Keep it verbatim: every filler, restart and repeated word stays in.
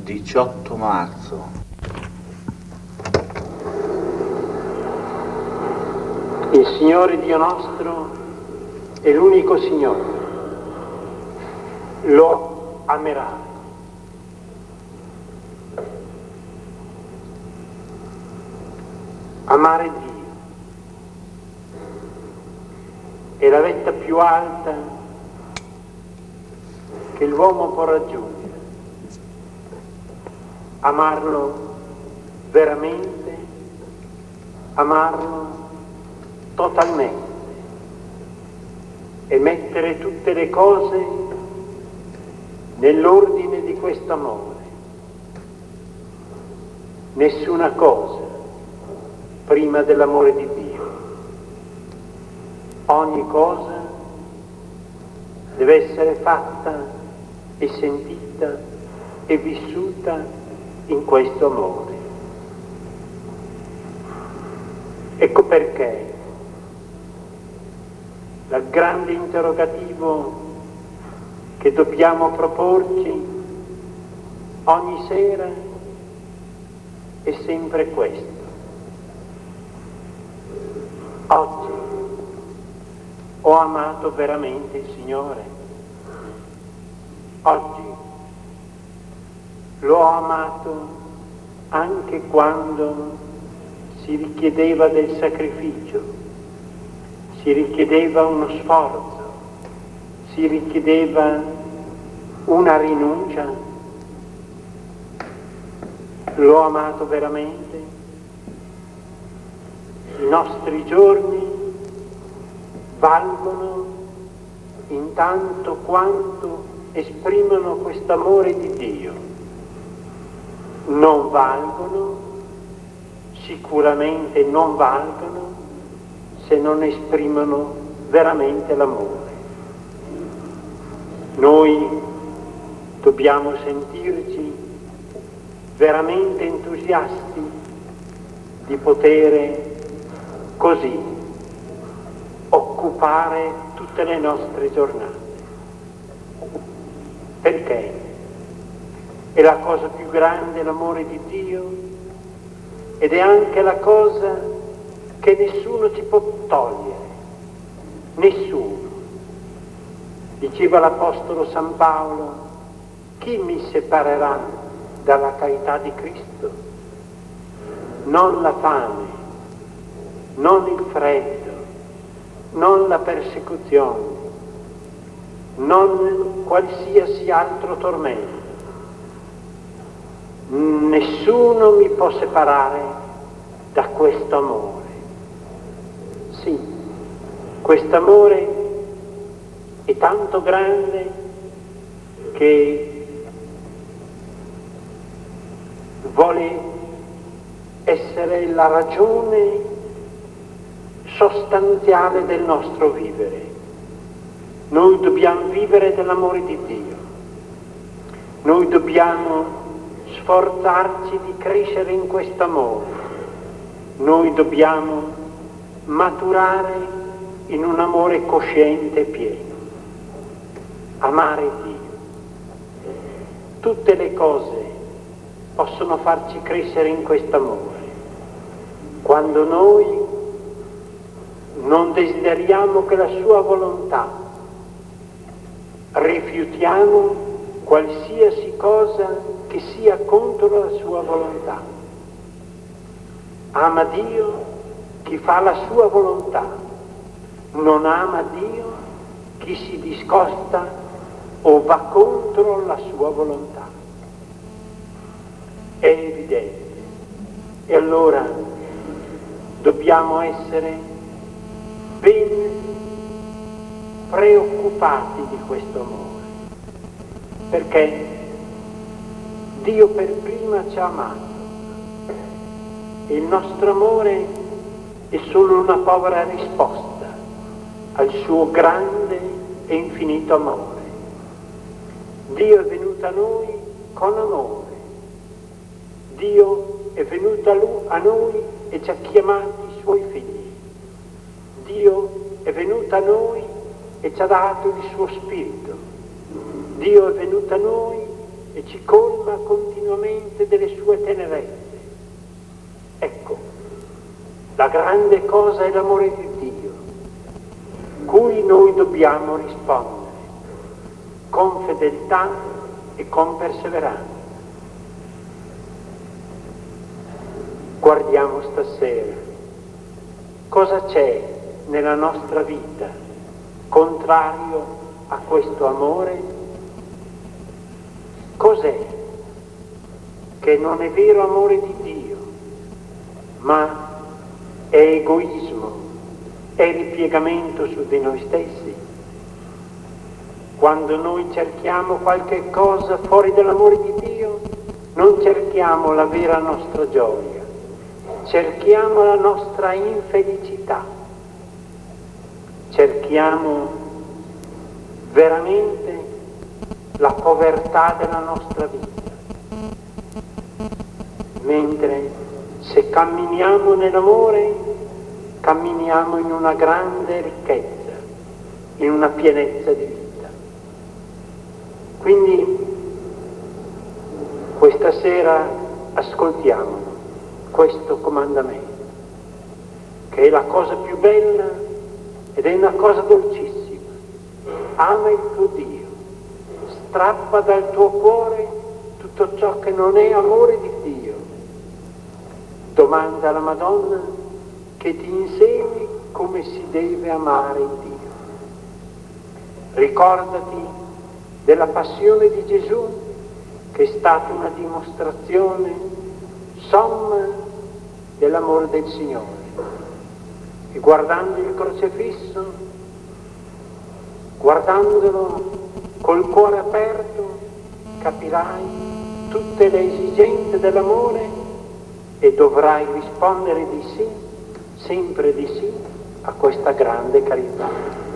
diciotto marzo. Il Signore Dio nostro è l'unico Signore, lo amerà. Amare Dio è la vetta più alta che l'uomo può raggiungere. Amarlo veramente, amarlo totalmente e mettere tutte le cose nell'ordine di questo amore. Nessuna cosa prima dell'amore di Dio. Ogni cosa deve essere fatta e sentita e vissuta in questo amore. Ecco perché il grande interrogativo che dobbiamo proporci ogni sera è sempre questo. Oggi ho amato veramente il Signore. Oggi l'ho amato anche quando si richiedeva del sacrificio, si richiedeva uno sforzo, si richiedeva una rinuncia. L'ho amato veramente. I nostri giorni valgono intanto quanto esprimono quest'amore di Dio. Non valgono, sicuramente non valgono, se non esprimono veramente l'amore. Noi dobbiamo sentirci veramente entusiasti di poter così occupare tutte le nostre giornate. Perché? È la cosa più grande l'amore di Dio ed è anche la cosa che nessuno ci può togliere, nessuno. Diceva l'Apostolo San Paolo: chi mi separerà dalla carità di Cristo? Non la fame, non il freddo, non la persecuzione, non qualsiasi altro tormento. Nessuno mi può separare da questo amore. Sì, questo amore è tanto grande che vuole essere la ragione sostanziale del nostro vivere. Noi dobbiamo vivere dell'amore di Dio. Noi dobbiamo sforzarci di crescere in questo amore. Noi dobbiamo maturare in un amore cosciente e pieno. Amare Dio. Tutte le cose possono farci crescere in questo amore. Quando noi non desideriamo che la sua volontà, rifiutiamo qualsiasi cosa che sia contro la sua volontà. Ama Dio chi fa la sua volontà, non ama Dio chi si discosta o va contro la sua volontà. È evidente. E allora dobbiamo essere ben preoccupati di questo amore, perché Dio per prima ci ha amato e il nostro amore è solo una povera risposta al suo grande e infinito amore. Dio è venuto a noi con amore. Dio è venuto a, lui, a noi e ci ha chiamati suoi figli. Dio è venuto a noi e ci ha dato il suo spirito. Dio è venuto a noi e ci colma continuamente continuamente delle sue tenerezze. Ecco, la grande cosa è l'amore di Dio, cui noi dobbiamo rispondere con fedeltà e con perseveranza. Guardiamo stasera cosa c'è nella nostra vita contrario a questo amore. Cos'è che non è vero amore di Dio, ma è egoismo, è ripiegamento su di noi stessi? Quando noi cerchiamo qualche cosa fuori dall'amore di Dio, non cerchiamo la vera nostra gioia, cerchiamo la nostra infelicità, cerchiamo veramente la povertà della nostra vita. Mentre se camminiamo nell'amore, camminiamo in una grande ricchezza, in una pienezza di vita. Quindi questa sera ascoltiamo questo comandamento, che è la cosa più bella ed è una cosa dolcissima. Ama il tuo Dio, strappa dal tuo cuore tutto ciò che non è amore di Dio. Domanda alla Madonna che ti insegni come si deve amare Dio. Ricordati della passione di Gesù, che è stata una dimostrazione somma dell'amore del Signore. E guardando il crocifisso, guardandolo col cuore aperto, capirai tutte le esigenze dell'amore e dovrai rispondere di sì, sempre di sì, a questa grande carità.